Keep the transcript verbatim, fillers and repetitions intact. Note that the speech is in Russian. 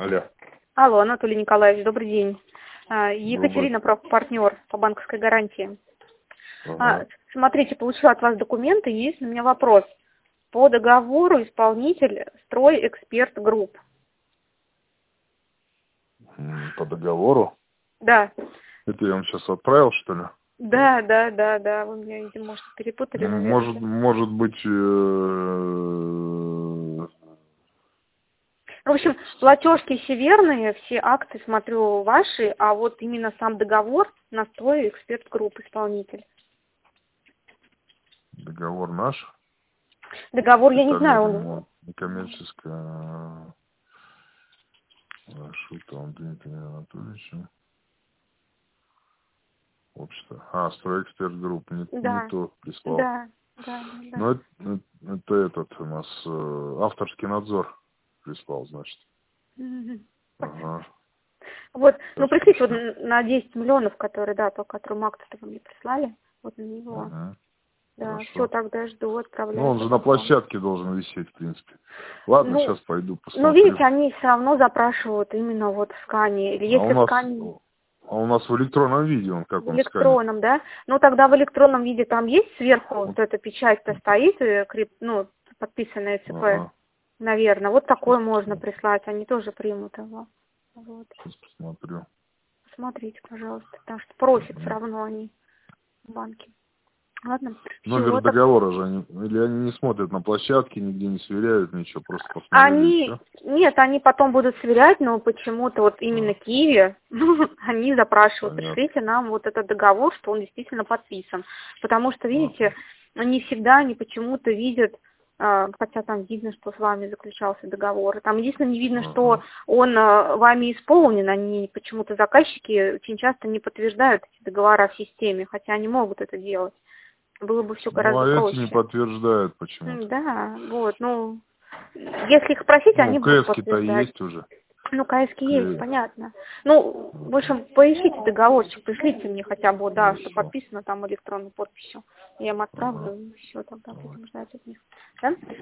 Алло. Алло, Анатолий Николаевич, добрый день. А, Екатерина, Добрый. партнер по банковской гарантии. А, Ага. Смотрите, получила от вас документы, есть у меня вопрос. По договору исполнитель «Стройэксперт Групп». М, По договору? Да, Это я вам сейчас отправил, что ли? да, да, да, да, вы меня, видимо, может, перепутали, М, наверное. Может, Да. может быть, э, В общем, платежки все верные, все акты, смотрю, ваши, а вот именно сам договор на «Стройэксперт Групп» исполнитель. договор наш, Договор, я не капитальный знаю, он... ремонт, некоммерческая Шута Дмитрия Анатольевича. Общество. А, «Стройэксперт Групп», не, не Да, то прислал. да, да, да. Ну, это, это, это этот у нас э, авторский надзор прислал, значит. Мгм. Ага. Вот, ну Сейчас пришлите вот пришлю. н- на десять миллионов, которые, да, по которым акт вы мне прислали, вот на него. Ага. Да, все, Хорошо. тогда жду, Ну, отправляю он же на потом вам. площадке должен висеть, в принципе. Ладно, Ну, сейчас пойду ну, видите, посмотрю. они все равно запрашивают именно вот в скане. Или А у если в нас, скане а у нас в электронном виде он, как в он сканит. электронном, да, ну тогда в электронном виде там есть сверху Вот. вот эта печать-то стоит, э, крип- ну, подписанная ЦП, Ага. наверное. Вот Сейчас такой можно посмотрю. прислать, они тоже примут его. Вот. Сейчас посмотрю. Смотрите, пожалуйста, потому что просят все Мгм. равно они в банке. Ладно, Номер все, так. договора же они, или они не смотрят на площадке, нигде не сверяют, ничего, просто посмотрели и Они, все. нет, они потом будут сверять, но почему-то вот именно А, Киеве, они запрашивают, понятно. пришлите нам вот этот договор, что он действительно подписан. Потому что, видите, Ага. не всегда они почему-то видят, а, хотя там видно, что с вами заключался договор. Там единственное не видно, что Ага. он а, вами исполнен, они почему-то заказчики очень часто не подтверждают эти договора в системе, хотя они могут это делать. Было бы все Ну, гораздо а эти не проще. подтверждают почему-то. М, Да, вот, ну, если их спросить, Ну, они будут кэски-то подтверждать. есть уже. Ну, КСК есть, К- понятно. Ну, в Ага. общем, поищите договорчик, пришлите мне хотя бы, да, что Хорошо. подписано там электронной подписью. Я им Ага. отправлю, и все, тогда Давай. будем ждать от них. Да?